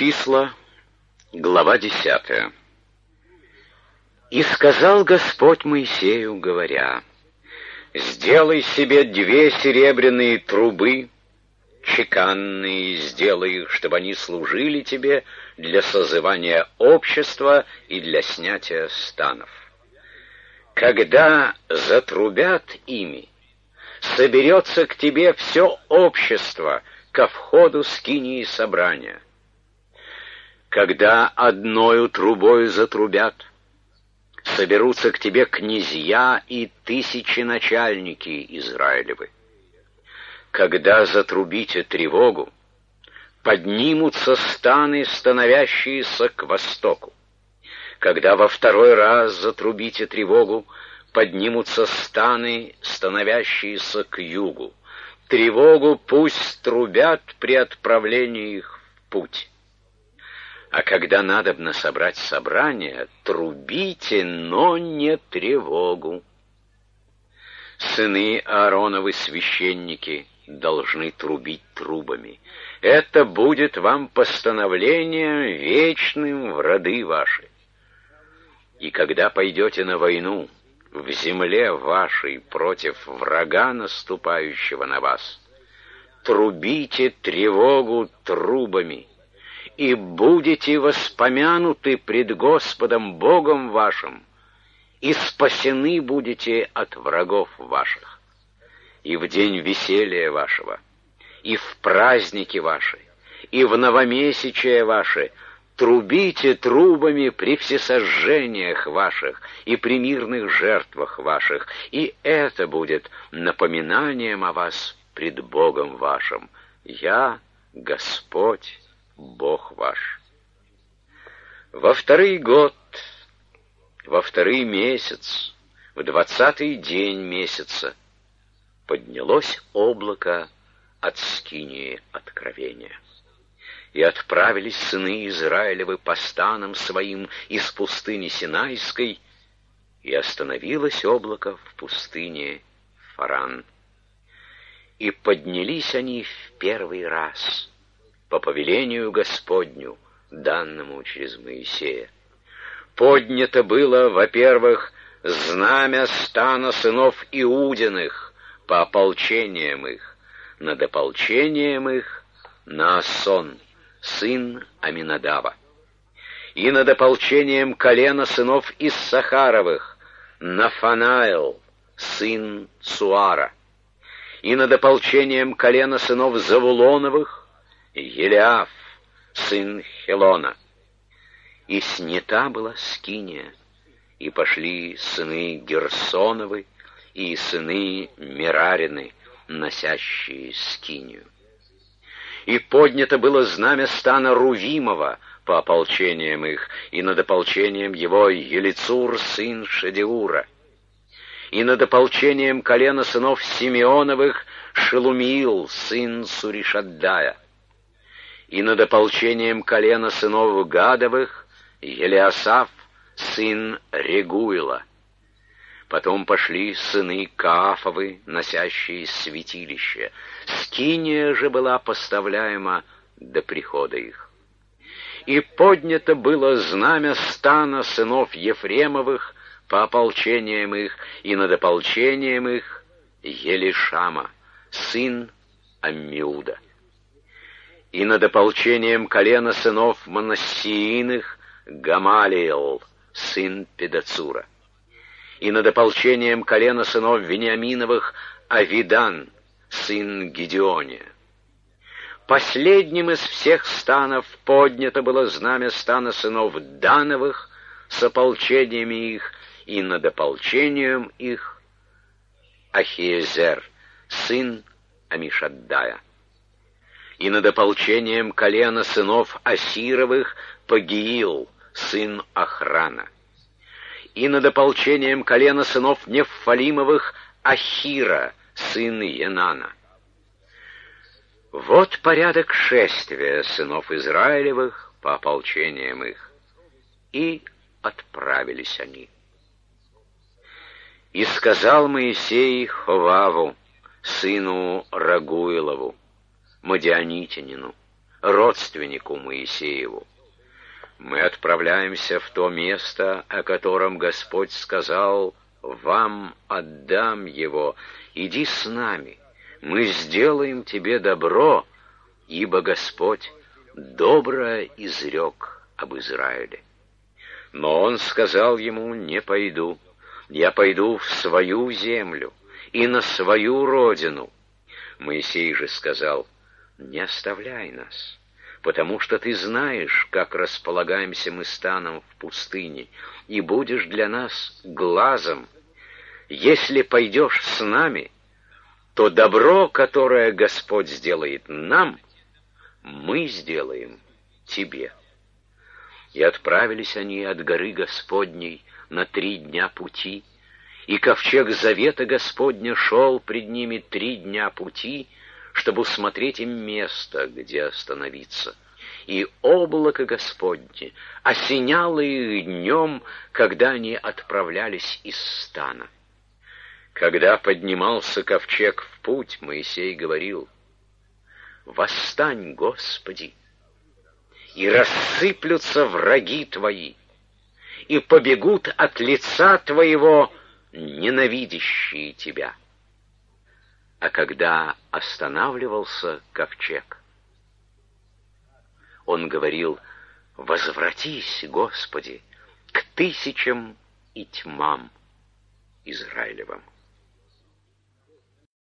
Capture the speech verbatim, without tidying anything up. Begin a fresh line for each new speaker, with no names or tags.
Числа, глава десятая. «И сказал Господь Моисею, говоря: сделай себе две серебряные трубы, чеканные, сделай их, чтобы они служили тебе для созывания общества и для снятия станов. Когда затрубят ими, соберется к тебе все общество ко входу скинии собрания. Когда одною трубою затрубят, соберутся к тебе князья и тысячи начальники Израилевы. Когда затрубите тревогу, поднимутся станы, становящиеся к востоку. Когда во второй раз затрубите тревогу, поднимутся станы, становящиеся к югу. Тревогу пусть трубят при отправлении их в путь. А когда надобно собрать собрание, трубите, но не тревогу. Сыны Аароновы, священники, должны трубить трубами. Это будет вам постановлением вечным в роды ваши. И когда пойдете на войну в земле вашей против врага, наступающего на вас, трубите тревогу трубами, и будете воспомянуты пред Господом Богом вашим, и спасены будете от врагов ваших. И в день веселья вашего, и в праздники ваши, и в новомесячие ваше трубите трубами при всесожжениях ваших и при мирных жертвах ваших, и это будет напоминанием о вас пред Богом вашим. Я Господь, Бог ваш. Во второй год, во второй месяц, в двадцатый день месяца поднялось облако от скинии откровения. И отправились сыны Израилевы по станам своим из пустыни Синайской, и остановилось облако в пустыне Фаран. И поднялись они в первый раз по повелению Господню, данному через Моисея. Поднято было, во-первых, знамя стана сынов Иудиных по ополчениям их, над ополчением их Наасон, сын Аминадава, и над ополчением колена сынов Иссахаровых Нафанаил, сын Цуара, и над ополчением колена сынов Завулоновых Елиаф, сын Хелона. И снята была скиния, и пошли сыны Герсоновы и сыны Мерарины, носящие скинию. И поднято было знамя стана Рувимова по ополчениям их, и над ополчением его Елицур, сын Шедеура, и над ополчением колена сынов Симеоновых Шелумиил, сын Суришаддая, и над ополчением колена сынов Гадовых Елиасаф, сын Регуила. Потом пошли сыны Каафовы, носящие святилище. Скиния же была поставляема до прихода их. И поднято было знамя стана сынов Ефремовых по ополчениям их, и над ополчением их Елишама, сын Аммиуда. И над ополчением колена сынов Манассииных Гамалиэл, сын Педацура. И над ополчением колена сынов Вениаминовых Авидан, сын Гедеония. Последним из всех станов поднято было знамя стана сынов Дановых с ополчениями их, и над ополчением их Ахиезер, сын Амишаддая. И над ополчением колена сынов Асировых Пагиил, сын Охрана. И над ополчением колена сынов Неффалимовых Ахира, сын Енана. Вот порядок шествия сынов Израилевых по ополчениям их. И отправились они. И сказал Моисей Ховаву, сыну Рагуилову, мадианитянину, родственнику Моисееву: «Мы отправляемся в то место, о котором Господь сказал: вам отдам его, иди с нами, мы сделаем тебе добро, ибо Господь доброе изрек об Израиле». Но он сказал ему: «Не пойду, я пойду в свою землю и на свою родину». Моисей же сказал: «Не оставляй нас, потому что ты знаешь, как располагаемся мы станом в пустыне, и будешь для нас глазом. Если пойдешь с нами, то добро, которое Господь сделает нам, мы сделаем тебе». И отправились они от горы Господней на три дня пути, и ковчег завета Господня шел пред ними три дня пути, чтобы усмотреть им место, где остановиться. И облако Господне осеняло их днем, когда они отправлялись из стана. Когда поднимался ковчег в путь, Моисей говорил: «Восстань, Господи, и рассыплются враги Твои, и побегут от лица Твоего ненавидящие Тебя». А когда останавливался ковчег, он говорил: «Возвратись, Господи, к тысячам и тьмам Израилевым».